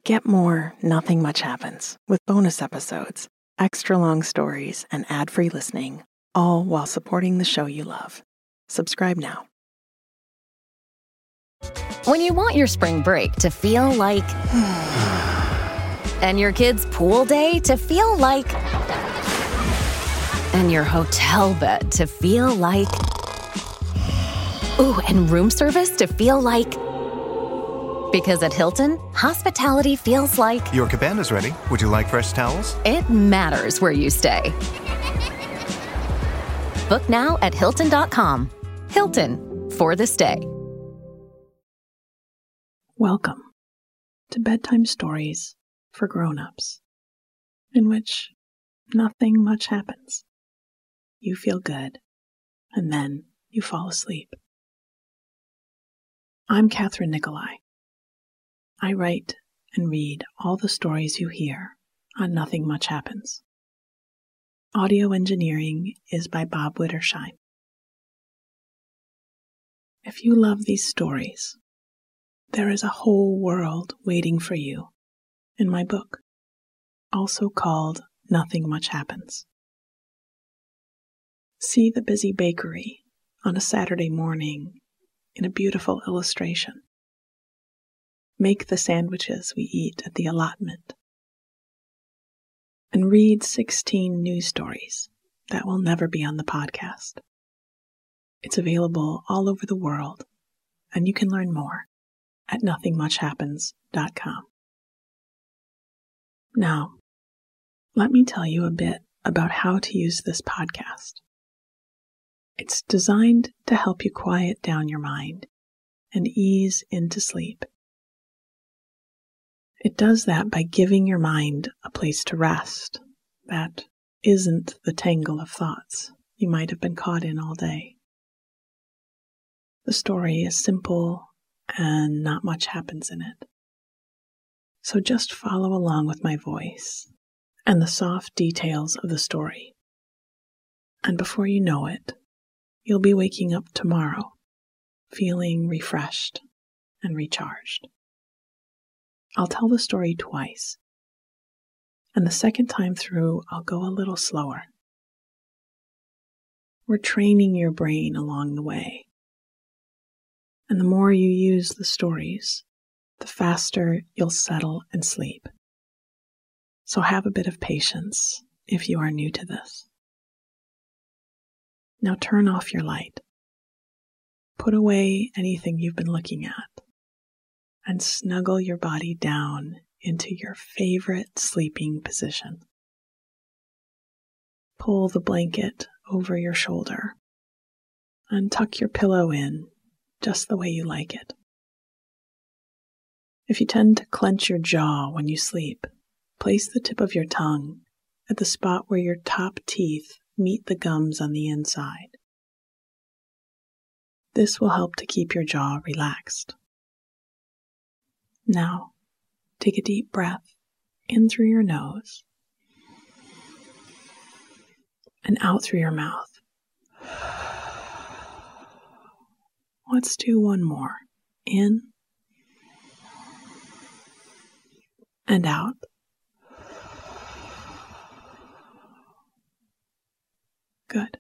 Get more Nothing Much Happens with bonus episodes, extra long stories, and ad-free listening, all while supporting the show you love. Subscribe now. When you want your spring break to feel like... and your kids' pool day to feel like... and your hotel bed to feel like... ooh, and room service to feel like... because at Hilton, hospitality feels like... Your cabana's ready. Would you like fresh towels? It matters where you stay. Book now at Hilton.com. Hilton, for the stay. Welcome to Bedtime Stories for Grown-Ups, in which nothing much happens. You feel good, and then you fall asleep. I'm Catherine Nicolai. I write and read all the stories you hear on Nothing Much Happens. Audio engineering is by Bob Wittersheim. If you love these stories, there is a whole world waiting for you in my book, also called Nothing Much Happens. See the busy bakery on a Saturday morning in a beautiful illustration. Make the sandwiches we eat at the allotment. And read 16 news stories that will never be on the podcast. It's available all over the world, and you can learn more at nothingmuchhappens.com. Now, let me tell you a bit about how to use this podcast. It's designed to help you quiet down your mind and ease into sleep. It does that by giving your mind a place to rest that isn't the tangle of thoughts you might have been caught in all day. The story is simple and not much happens in it. So just follow along with my voice and the soft details of the story. And before you know it, you'll be waking up tomorrow feeling refreshed and recharged. I'll tell the story twice, and the second time through, I'll go a little slower. We're training your brain along the way. And the more you use the stories, the faster you'll settle and sleep. So have a bit of patience if you are new to this. Now turn off your light. Put away anything you've been looking at, and snuggle your body down into your favorite sleeping position. Pull the blanket over your shoulder and tuck your pillow in just the way you like it. If you tend to clench your jaw when you sleep, place the tip of your tongue at the spot where your top teeth meet the gums on the inside. This will help to keep your jaw relaxed. Now, take a deep breath in through your nose and out through your mouth. Let's do one more. In and out. Good.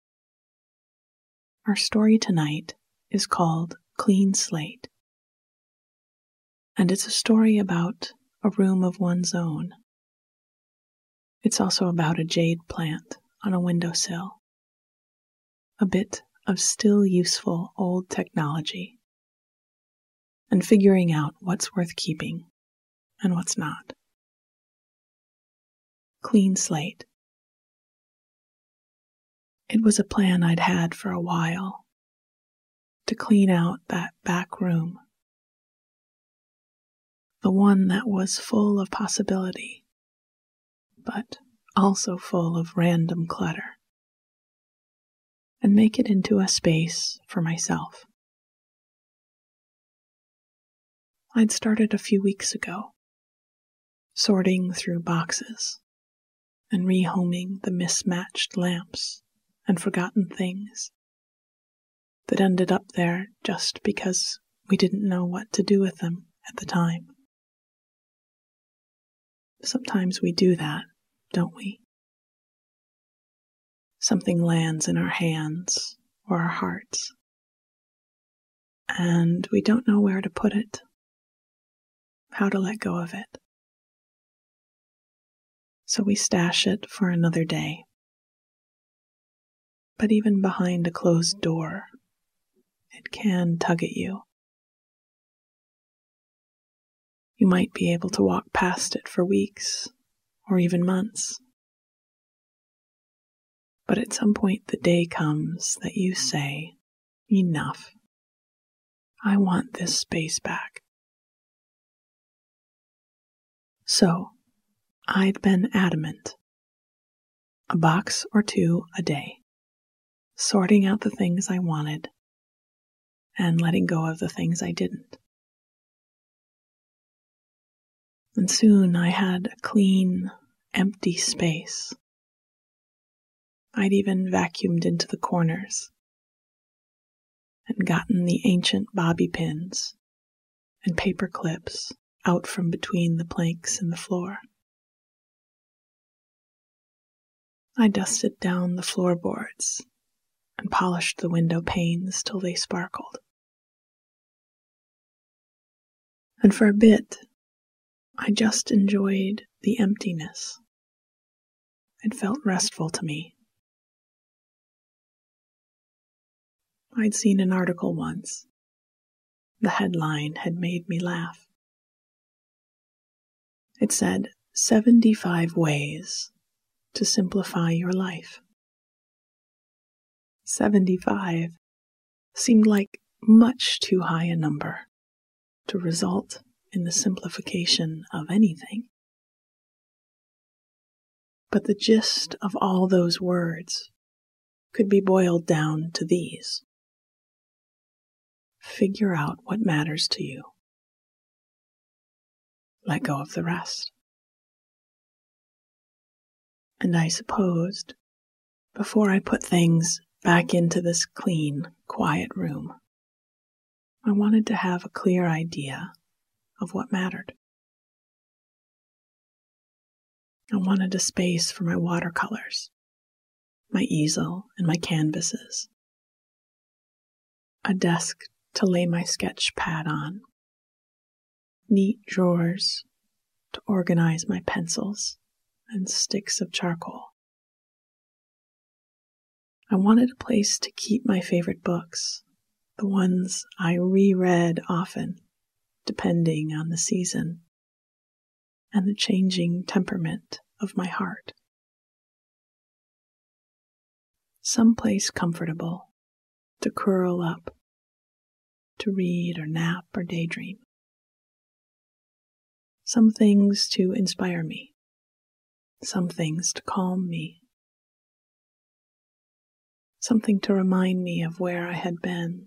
Our story tonight is called Clean Slate. And it's a story about a room of one's own. It's also about a jade plant on a windowsill. A bit of still useful old technology. And figuring out what's worth keeping and what's not. Clean Slate. It was a plan I'd had for a while, to clean out that back room. The one that was full of possibility, but also full of random clutter, and make it into a space for myself. I'd started a few weeks ago, sorting through boxes and rehoming the mismatched lamps and forgotten things that ended up there just because we didn't know what to do with them at the time. Sometimes we do that, don't we? Something lands in our hands or our hearts, and we don't know where to put it, how to let go of it. So we stash it for another day. But even behind a closed door, it can tug at you. You might be able to walk past it for weeks or even months. But at some point the day comes that you say, enough. I want this space back. So, I'd been adamant. A box or two a day, sorting out the things I wanted and letting go of the things I didn't. And soon I had a clean, empty space. I'd even vacuumed into the corners and gotten the ancient bobby pins and paper clips out from between the planks in the floor. I dusted down the floorboards and polished the window panes till they sparkled. And for a bit, I just enjoyed the emptiness. It felt restful to me. I'd seen an article once. The headline had made me laugh. It said, 75 ways to simplify your life. 75 seemed like much too high a number to result in the simplification of anything. But the gist of all those words could be boiled down to these. Figure out what matters to you. Let go of the rest. And I supposed, before I put things back into this clean, quiet room, I wanted to have a clear idea of what mattered. I wanted a space for my watercolors, my easel and my canvases, a desk to lay my sketch pad on, neat drawers to organize my pencils and sticks of charcoal. I wanted a place to keep my favorite books, the ones I reread often, depending on the season and the changing temperament of my heart. Some place comfortable to curl up, to read or nap or daydream. Some things to inspire me, some things to calm me, something to remind me of where I had been,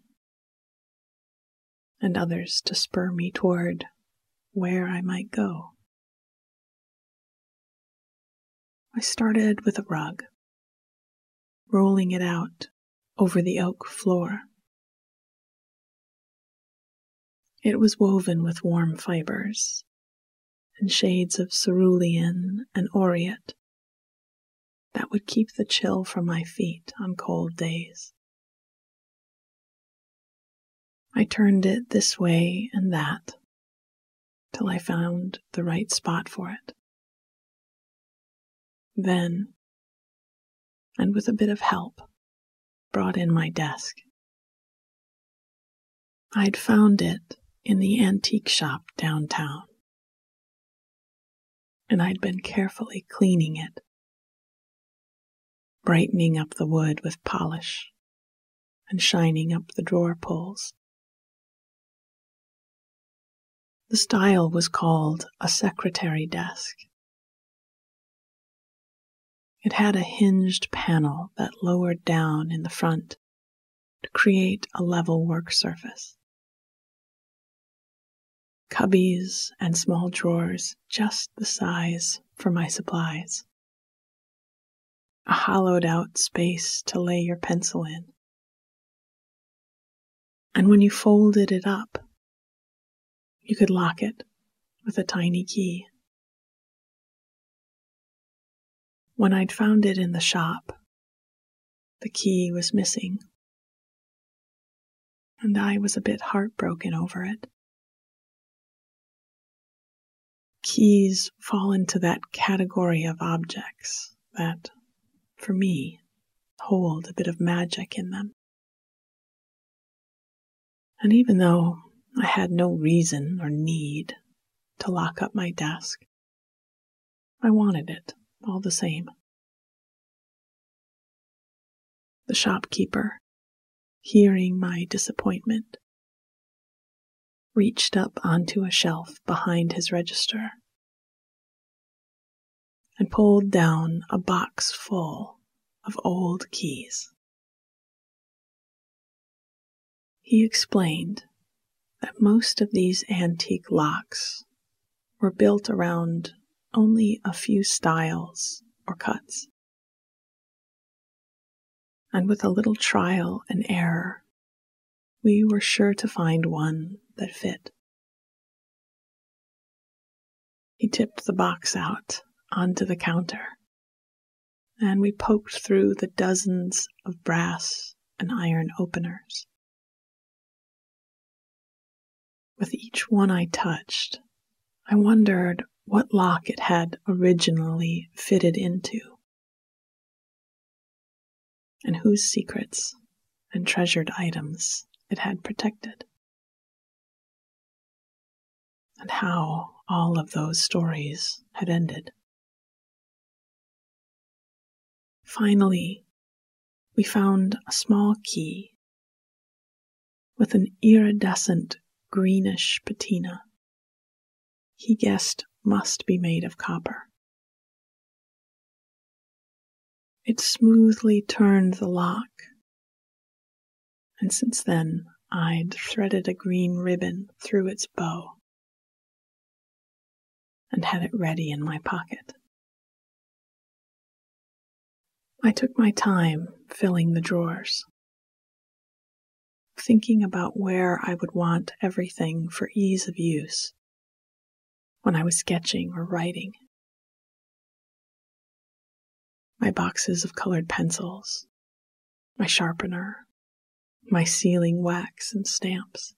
and others to spur me toward where I might go. I started with a rug, rolling it out over the oak floor. It was woven with warm fibers and shades of cerulean and aureate that would keep the chill from my feet on cold days. I turned it this way and that till I found the right spot for it. Then, and with a bit of help, brought in my desk. I'd found it in the antique shop downtown, and I'd been carefully cleaning it, brightening up the wood with polish and shining up the drawer pulls. The style was called a secretary desk. It had a hinged panel that lowered down in the front to create a level work surface. Cubbies and small drawers just the size for my supplies. A hollowed-out space to lay your pencil in. And when you folded it up, you could lock it with a tiny key. When I'd found it in the shop, the key was missing, and I was a bit heartbroken over it. Keys fall into that category of objects that, for me, hold a bit of magic in them. And even though I had no reason or need to lock up my desk, I wanted it all the same. The shopkeeper, hearing my disappointment, reached up onto a shelf behind his register and pulled down a box full of old keys. He explained that most of these antique locks were built around only a few styles or cuts. And with a little trial and error, we were sure to find one that fit. He tipped the box out onto the counter, and we poked through the dozens of brass and iron openers. With each one I touched, I wondered what lock it had originally fitted into, and whose secrets and treasured items it had protected, and how all of those stories had ended. Finally, we found a small key with an iridescent greenish patina. He guessed must be made of copper. It smoothly turned the lock, and since then I'd threaded a green ribbon through its bow and had it ready in my pocket. I took my time filling the drawers, thinking about where I would want everything for ease of use when I was sketching or writing. My boxes of colored pencils, my sharpener, my sealing wax and stamps.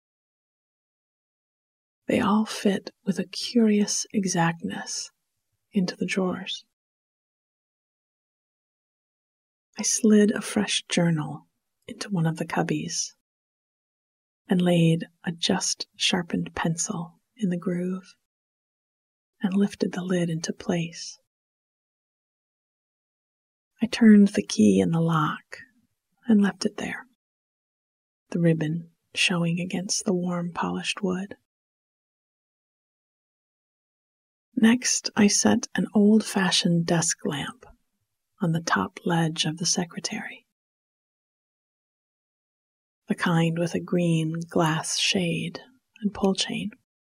They all fit with a curious exactness into the drawers. I slid a fresh journal into one of the cubbies and laid a just sharpened pencil in the groove and lifted the lid into place. I turned the key in the lock and left it there, the ribbon showing against the warm polished wood. Next, I set an old-fashioned desk lamp on the top ledge of the secretary, the kind with a green glass shade and pull chain,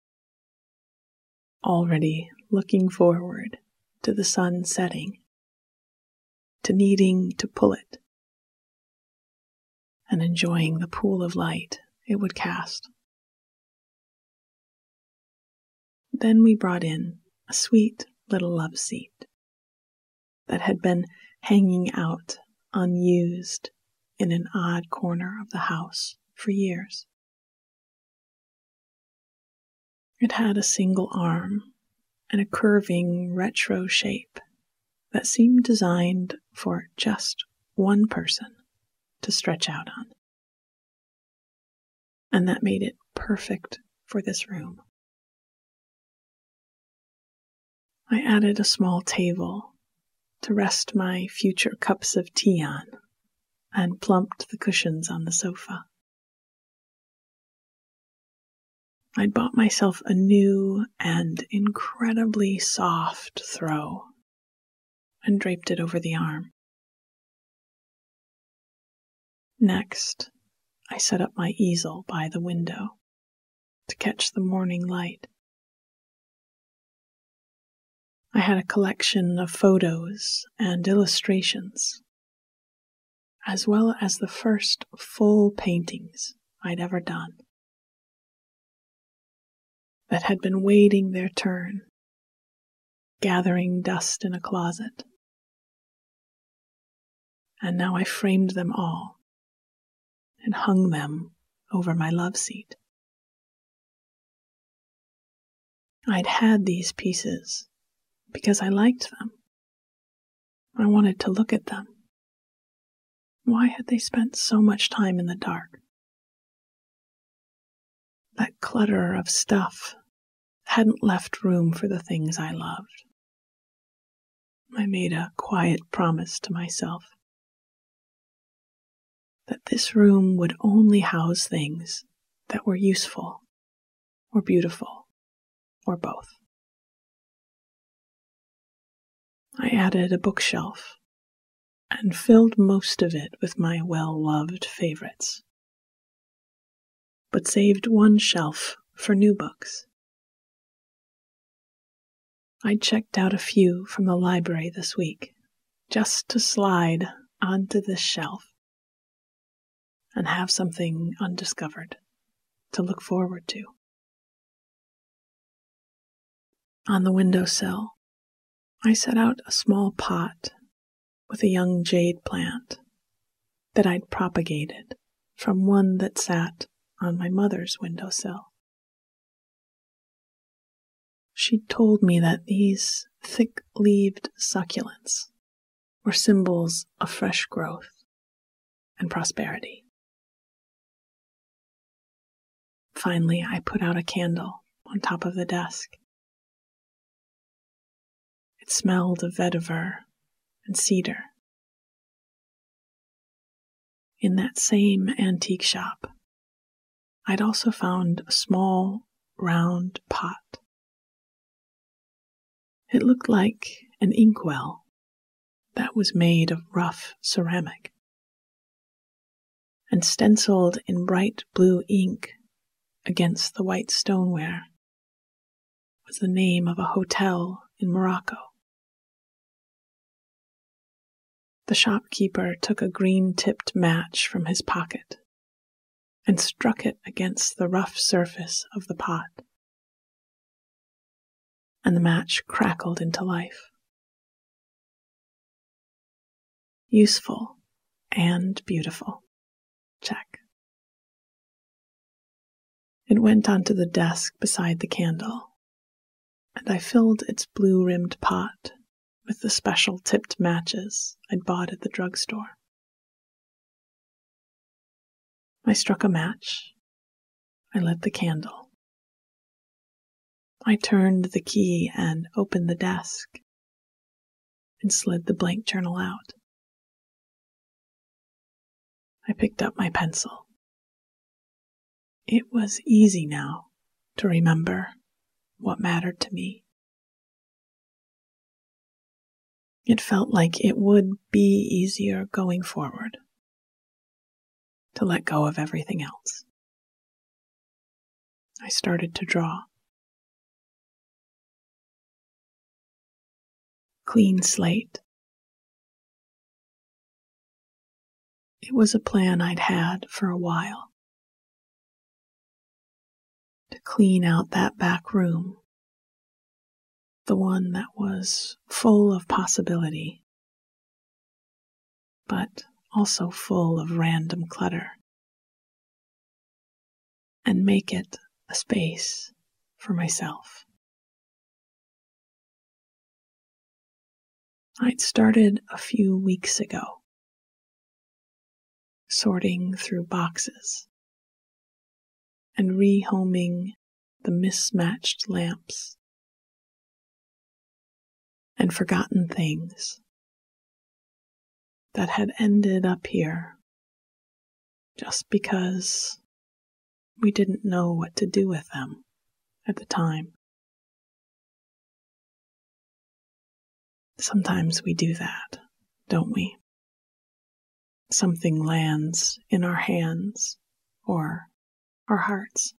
already looking forward to the sun setting, to needing to pull it, and enjoying the pool of light it would cast. Then we brought in a sweet little love seat that had been hanging out unused in an odd corner of the house for years. It had a single arm and a curving retro shape that seemed designed for just one person to stretch out on, and that made it perfect for this room. I added a small table to rest my future cups of tea on, and plumped the cushions on the sofa. I'd bought myself a new and incredibly soft throw and draped it over the arm. Next, I set up my easel by the window to catch the morning light. I had a collection of photos and illustrations, as well as the first full paintings I'd ever done, that had been waiting their turn, gathering dust in a closet and now I framed them all and hung them over my love seat. I'd had these pieces because I liked them. I wanted to look at them. Why had they spent so much time in the dark? That clutter of stuff hadn't left room for the things I loved. I made a quiet promise to myself that this room would only house things that were useful or beautiful or both. I added a bookshelf and filled most of it with my well-loved favorites, but saved one shelf for new books. I checked out a few from the library this week, just to slide onto this shelf and have something undiscovered to look forward to. On the windowsill, I set out a small pot with a young jade plant that I'd propagated from one that sat on my mother's windowsill. She told me that these thick-leaved succulents were symbols of fresh growth and prosperity. Finally, I put out a candle on top of the desk. It smelled of vetiver and cedar. In that same antique shop, I'd also found a small, round pot. It looked like an inkwell that was made of rough ceramic, and stenciled in bright blue ink against the white stoneware was the name of a hotel in Morocco. The shopkeeper took a green-tipped match from his pocket and struck it against the rough surface of the pot, and the match crackled into life. Useful and beautiful. Check. It went onto the desk beside the candle, and I filled its blue-rimmed pot with the special tipped matches I'd bought at the drugstore. I struck a match. I lit the candle. I turned the key and opened the desk and slid the blank journal out. I picked up my pencil. It was easy now to remember what mattered to me. It felt like it would be easier going forward to let go of everything else. I started to draw. Clean slate. It was a plan I'd had for a while. To clean out that back room, the one that was full of possibility, but also full of random clutter, and make it a space for myself. I'd started a few weeks ago, sorting through boxes and rehoming the mismatched lamps and forgotten things that had ended up here just because we didn't know what to do with them at the time. Sometimes we do that, don't we? Something lands in our hands or our hearts,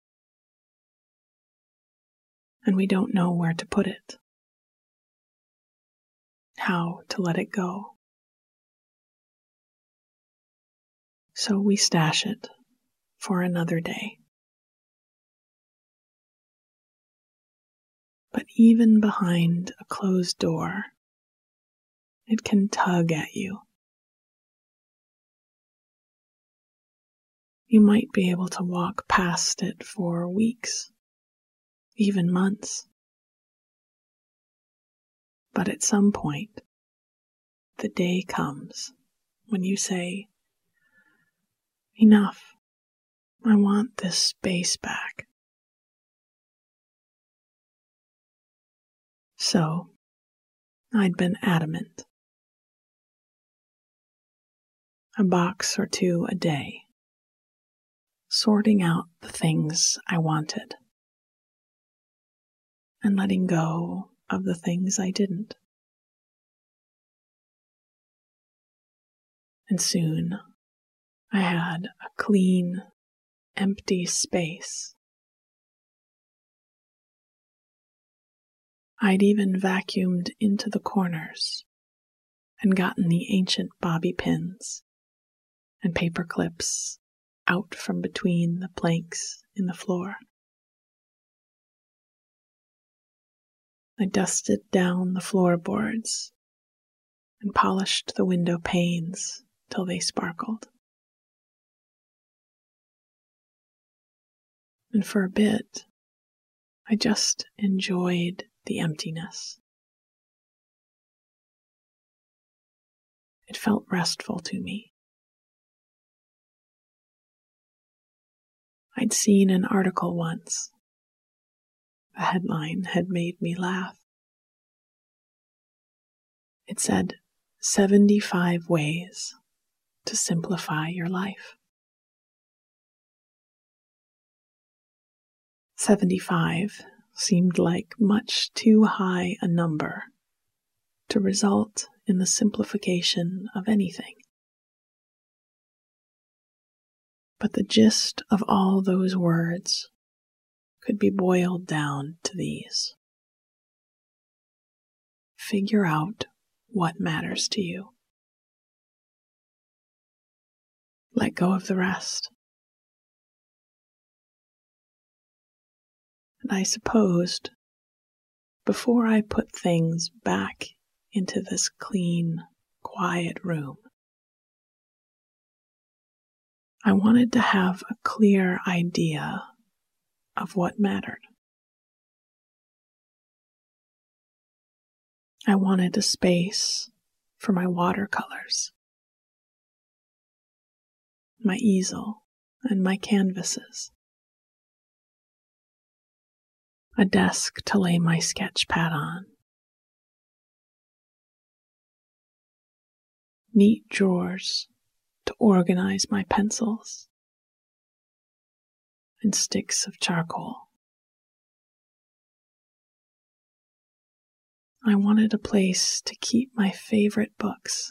and we don't know where to put it, how to let it go. So we stash it for another day. But even behind a closed door, it can tug at you You might be able to walk past it for weeks, even months. But at some point, the day comes when you say, enough, I want this space back. So, I'd been adamant. A box or two a day, sorting out the things I wanted and letting go of the things I didn't. And soon I had a clean, empty space. I'd even vacuumed into the corners and gotten the ancient bobby pins and paper clips out from between the planks in the floor. I dusted down the floorboards and polished the window panes till they sparkled. And for a bit, I just enjoyed the emptiness. It felt restful to me. I'd seen an article once. The headline had made me laugh. It said, 75 ways to simplify your life. 75 seemed like much too high a number to result in the simplification of anything. But the gist of all those words could be boiled down to these. Figure out what matters to you. Let go of the rest. And I supposed, before I put things back into this clean, quiet room, I wanted to have a clear idea of what mattered. I wanted a space for my watercolors, my easel, and my canvases, a desk to lay my sketch pad on, neat drawers to organize my pencils, and sticks of charcoal. I wanted a place to keep my favorite books,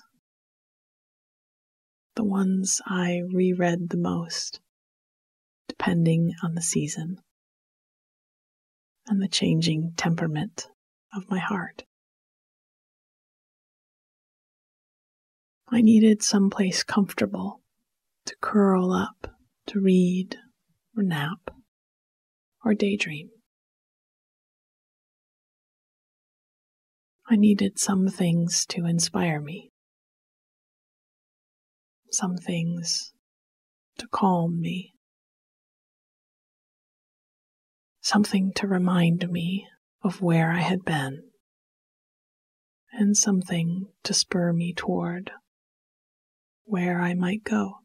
the ones I reread the most, depending on the season and the changing temperament of my heart. I needed someplace comfortable to curl up, to read, or nap, or daydream. I needed some things to inspire me, some things to calm me, something to remind me of where I had been, and something to spur me toward where I might go.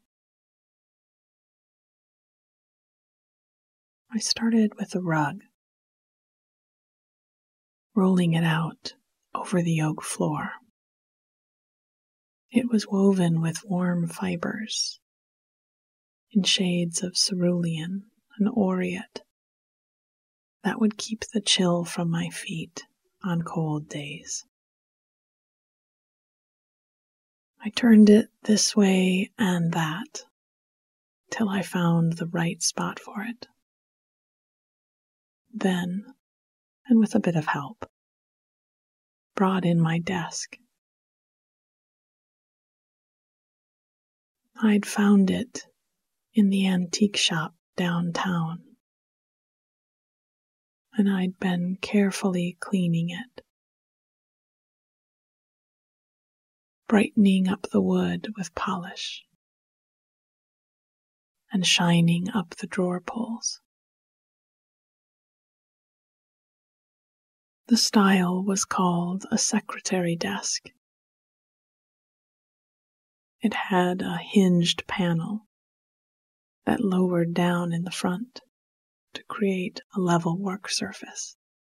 I started with a rug, rolling it out over the oak floor. It was woven with warm fibers in shades of cerulean and aureate that would keep the chill from my feet on cold days. I turned it this way and that till I found the right spot for it. Then, and with a bit of help, brought in my desk. I'd found it in the antique shop downtown, and I'd been carefully cleaning it, brightening up the wood with polish, and shining up the drawer pulls. The style was called a secretary desk. It had a hinged panel that lowered down in the front to create a level work surface.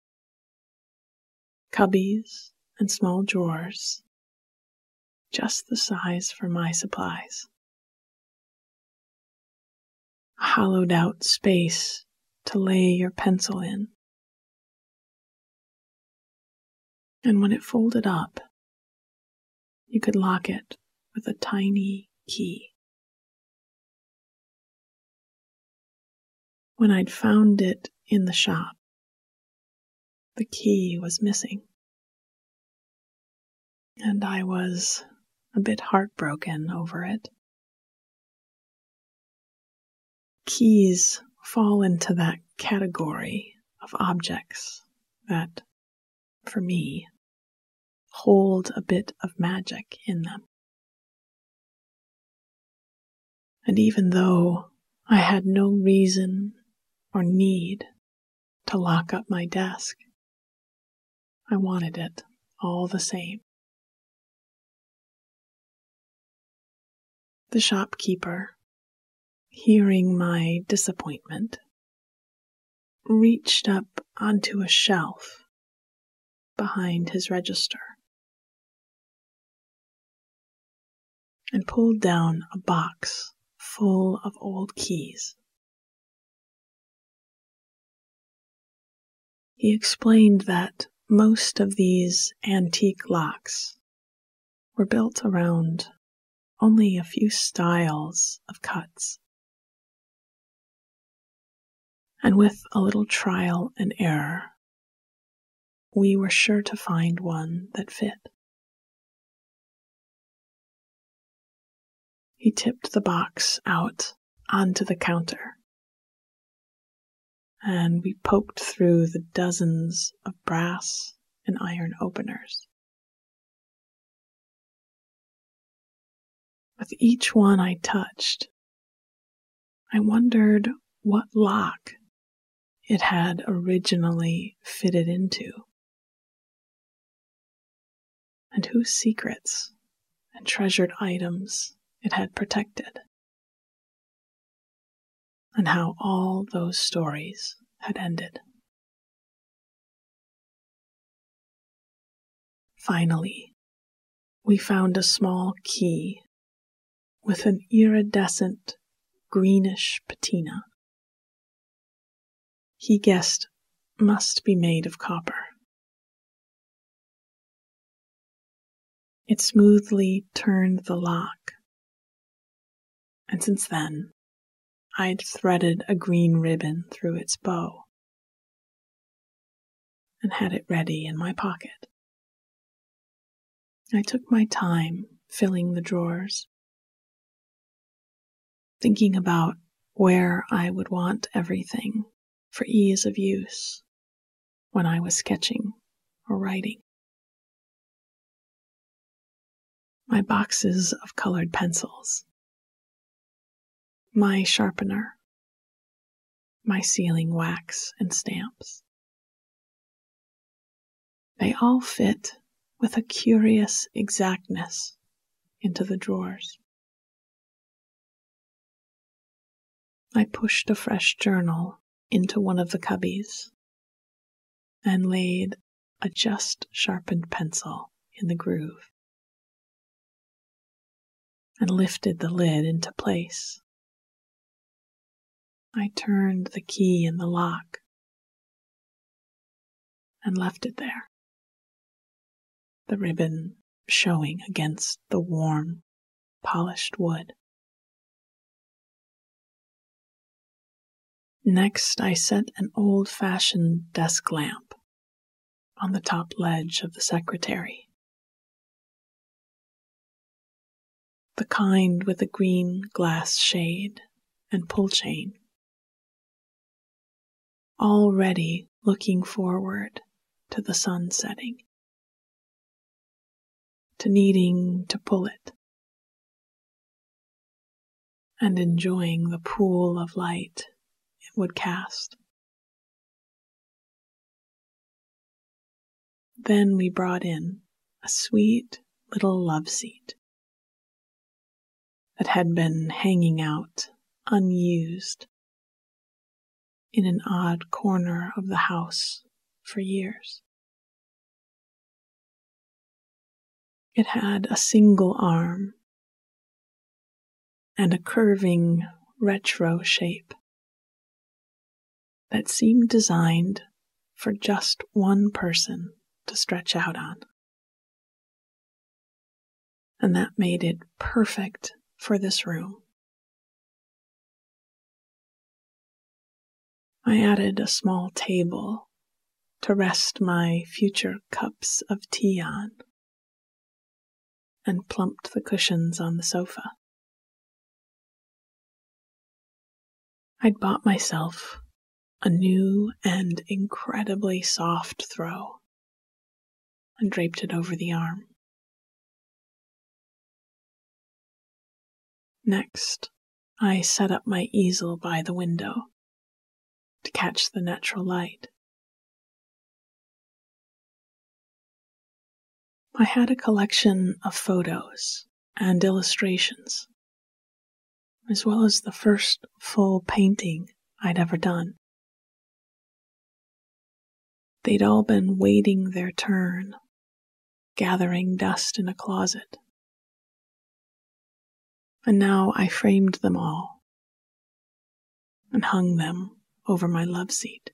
Cubbies and small drawers, just the size for my supplies. A hollowed out space to lay your pencil in. And when it folded up, you could lock it with a tiny key. When I'd found it in the shop, the key was missing, and I was a bit heartbroken over it. Keys fall into that category of objects that, for me, hold a bit of magic in them. And even though I had no reason or need to lock up my desk, I wanted it all the same. The shopkeeper, hearing my disappointment, reached up onto a shelf behind his register and pulled down a box full of old keys. He explained that most of these antique locks were built around only a few styles of cuts, and with a little trial and error, we were sure to find one that fit. He tipped the box out onto the counter, and we poked through the dozens of brass and iron openers. With each one I touched, I wondered what lock it had originally fitted into, and whose secrets and treasured items it had protected, and how all those stories had ended. Finally, we found a small key with an iridescent greenish patina. He guessed must be made of copper. It smoothly turned the lock, and since then, I'd threaded a green ribbon through its bow and had it ready in my pocket. I took my time filling the drawers, thinking about where I would want everything for ease of use when I was sketching or writing. My boxes of colored pencils, my sharpener, my sealing wax and stamps. They all fit with a curious exactness into the drawers. I pushed a fresh journal into one of the cubbies and laid a just sharpened pencil in the groove and lifted the lid into place. I turned the key in the lock and left it there, the ribbon showing against the warm, polished wood. Next, I set an old-fashioned desk lamp on the top ledge of the secretary, the kind with a green glass shade and pull chain, already looking forward to the sun setting, to needing to pull it, and enjoying the pool of light it would cast. Then we brought in a sweet little love seat that had been hanging out unused in an odd corner of the house for years. It had a single arm and a curving retro shape that seemed designed for just one person to stretch out on. And that made it perfect for this room. I added a small table to rest my future cups of tea on, and plumped the cushions on the sofa. I'd bought myself a new and incredibly soft throw and draped it over the arm. Next, I set up my easel by the window to catch the natural light. I had a collection of photos and illustrations, as well as the first full painting I'd ever done. They'd all been waiting their turn, gathering dust in a closet. And now I framed them all and hung them over my love seat.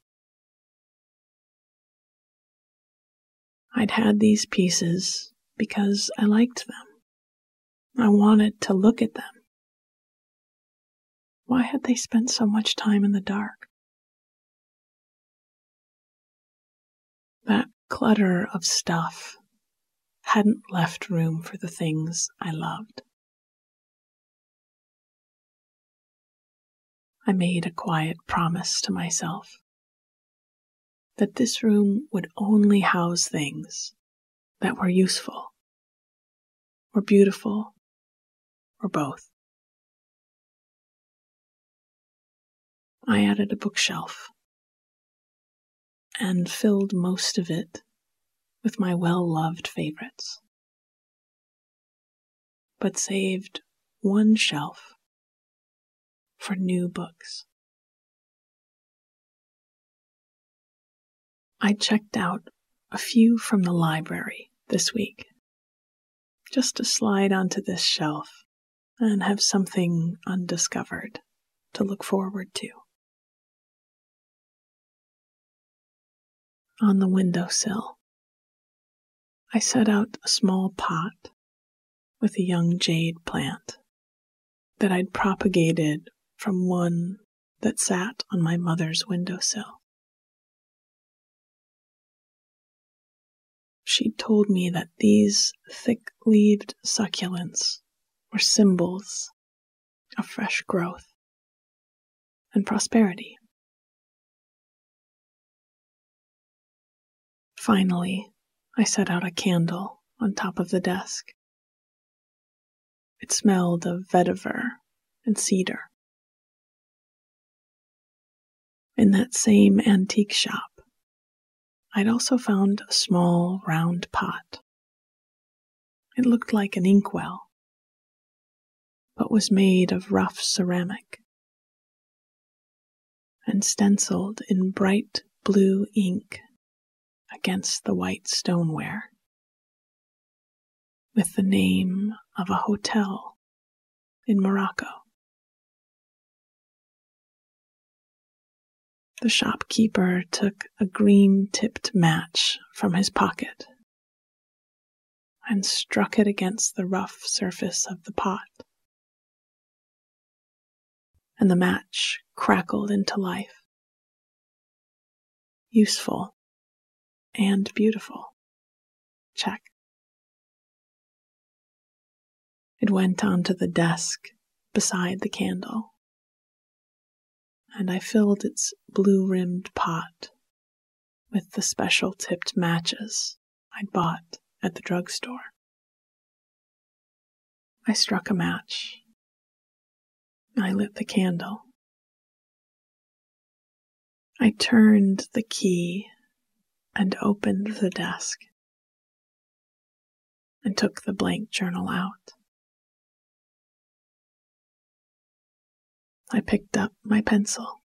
I'd had these pieces because I liked them. I wanted to look at them. Why had they spent so much time in the dark? That clutter of stuff hadn't left room for the things I loved. I made a quiet promise to myself that this room would only house things that were useful, or beautiful, or both. I added a bookshelf and filled most of it with my well-loved favorites, but saved one shelf for new books. I checked out a few from the library this week, just to slide onto this shelf and have something undiscovered to look forward to. On the windowsill, I set out a small pot with a young jade plant that I'd propagated from one that sat on my mother's windowsill. She told me that these thick-leaved succulents were symbols of fresh growth and prosperity. Finally, I set out a candle on top of the desk. It smelled of vetiver and cedar. In that same antique shop, I'd also found a small round pot. It looked like an inkwell, but was made of rough ceramic and stenciled in bright blue ink against the white stoneware, with the name of a hotel in Morocco. The shopkeeper took a green-tipped match from his pocket and struck it against the rough surface of the pot, and the match crackled into life. Useful and beautiful. Check. It went onto the desk beside the candle, and I filled its blue-rimmed pot with the special tipped matches I'd bought at the drugstore. I struck a match I lit the candle. I turned the key and opened the desk and took the blank journal out. I picked up my pencil.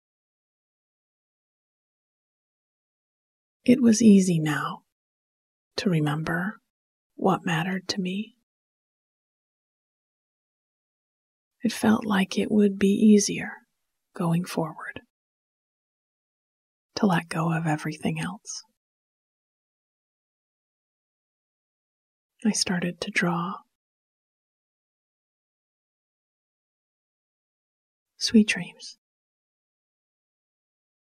It was easy now to remember what mattered to me. It felt like it would be easier going forward to let go of everything else. I started to draw. Sweet dreams.